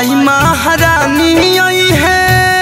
माई महारानी आई है,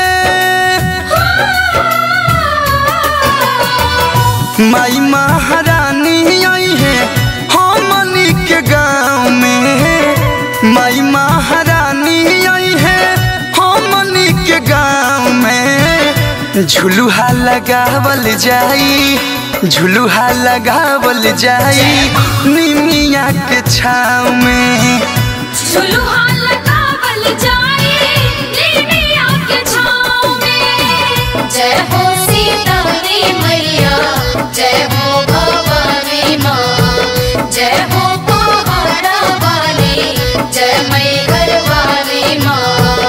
माई महारानी आई है हमनी के गाँव में। माई महारानी आई है हमनी के गाँव में। झुलुहा लगावल जाई, झुलुहा लगावल जाई निमिया के छाव में। झुलुहा लगावल जाई निमिया के छाव में। जय हो सीताली मैया, जय हो भवानी माँ, जय हो पहाड़ा वाली, जय मैहर वाली माँ।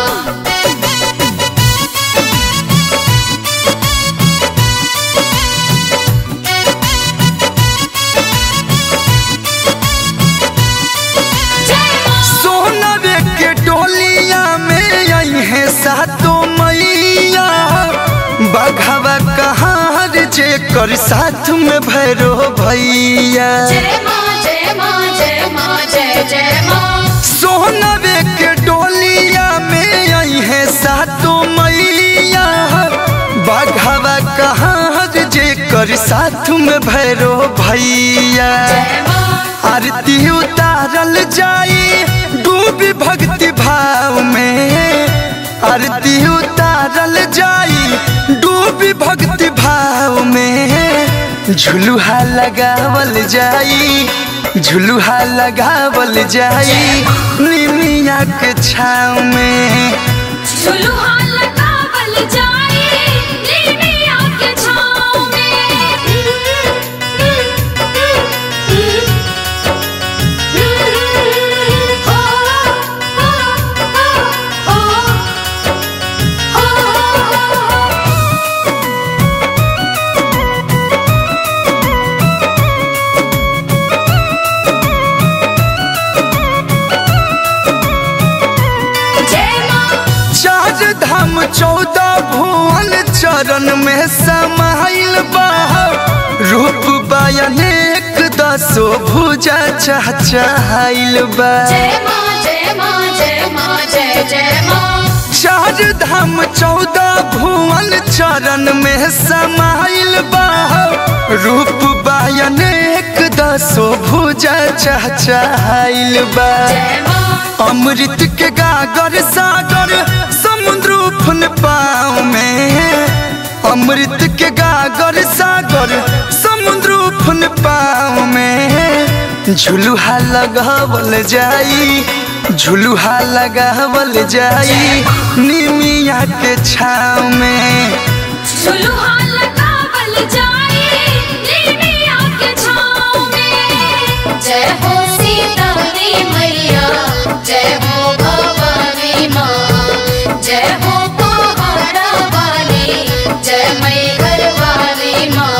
सातो मैया बघवा कहार जे कर साथ में भैरो भैया। जय माँ जय माँ जय माँ जय जय माँ। सोनवे के डोलिया में आई है सातो मैया बघवा कहार जे कर साथ में भैरो भैया। आरती उतारल जाई डूबी भक्ति भाव में, आरती उतारल जाई डूबी भक्ति भाव में। झुलुहा लगावल जाई, झुलुहा लगावल जाई निमिया के छाव में। झुलुहा लगावल जाई निमिया के छाव में। धाम 14 भुवन चरण में समाइल बा। रूप बयानेक 10 भुजा चहचहाइल बा। जय माँ जय माँ जय माँ जय जय माँ। 4 धाम 14 भुवन चरण में समाइल बा। रूप बयानेक 10 भुजा चहचहाइल बा। अमृत के गागर सागर समुद्र उफन पाँव में। अमृत के गागर सागर समुद्र उफन पाँव में। झुलुहा लगावल जाई, झुलुहा लगावल जाई निमिया के छाव में। झुलुहा लगावल जाई निमिया के छाव में। जय हो सीताली मैया, जय हो भवानी माँ, जय हो पहाड़ा वाली, जय मैहर वाली माँ।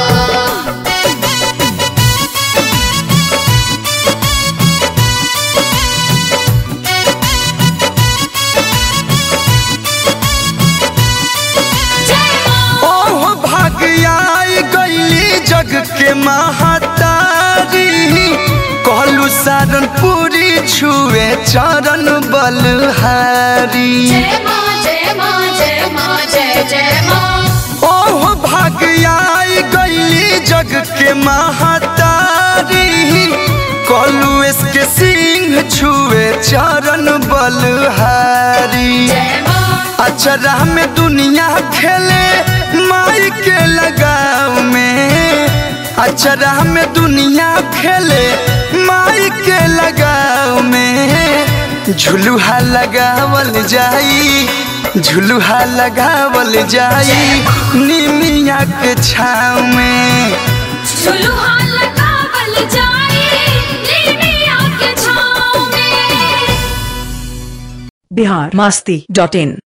ओह भाग्याई गईली जग के महातारी। कहलू सारनपुरी छुए चरण बलहारी। जय माँ जय माँ जय माँ जय जय माँ। ओह भाग्याई गईली जग के महातारी। कहलू इसके सिंह छुए चरण बलहारी। अचरा में दुनिया खेले माई के लगाव में। अचरा में दुनिया खेले माई के लगाव में। झुलुहा लगावल जाई, झुलुहा लगावल जाई निमिया के छाव में। झुलुहा लगावल जाई निमिया के छाव में। biharmasti.in